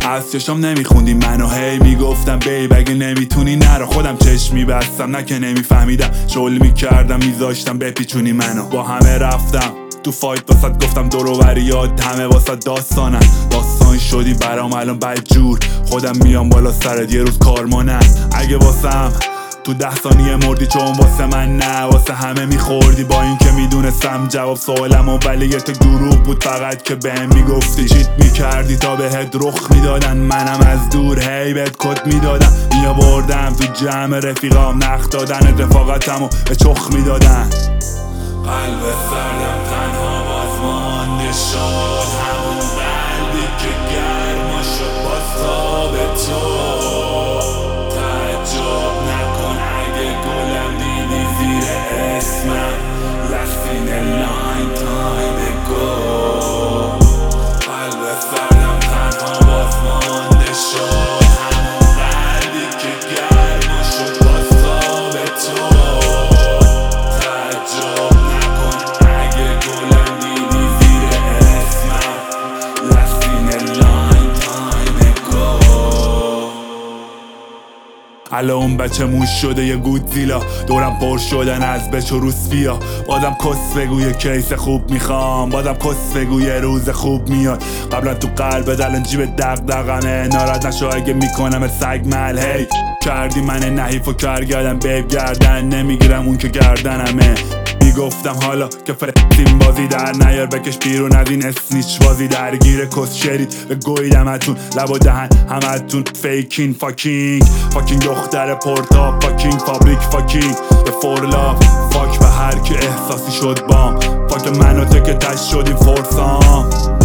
از چشم نمیخوندی منو، هی میگفتم بیب اگه نمیتونی نرو. خودم چشم میبستم نه که نمیفهمیدم، شغل میکردم میذاشتم بپیچونی منو. با همه رفتم تو فایت واسد، گفتم دوروبریات همه واسد داستان شدی برام الان بدجور. خودم میام بالا سرت یه روز کارمانم. اگه واسم تو 10 ثانیه مردی چون واسه من نه واسه همه میخوردی. با این که میدونستم جواب سوالم و ولی یه تا دروغ بود فقط که بهم میگفتی. چیت میکردی تا بهت رخ میدادن، منم از دور هی بهت کد میدادم. میابردم تو جمع رفیقام، نخ دادن رفاقتمو به چخ میدادن. قلب سردم تنها باز مانده شد، همون قلبی که گرما شد باز تاب تو. تعجب نکن اگه گلم دیدی زیر اسمم، Last in a long time ago. قلب سردم تنها باز مانده شد، همون قلبی که گرما شد باز تاب تو. الان اون بچه موش شده یه گودزیلا، دورم پر شدن از بچ و روسپیا. بازم کس بگو یه کیس خوب میخوام، بازم کس بگو یه روز خوب میاد. قبلا تو قلب دلن جیب دغدغمه، ناراحت نشو اگه میکنم سگ مل. هی کردی من نحیف و کرگردم بیب گردن، نمیگیرم اون که گردنمه. میگفتم حالا که فرستیم بازی در نیار، بکش بیرون از این اسنیچ بازی. درگیر کس شرید به گویدم اتون، لب و دهن همتون فیکین. فاکینگ دختر پورتا، فاکینگ فابریک، فاکینگ به فورلاف. فاک به هر که احساسی شد بام، فاک من و تو که تش شدیم فورسام.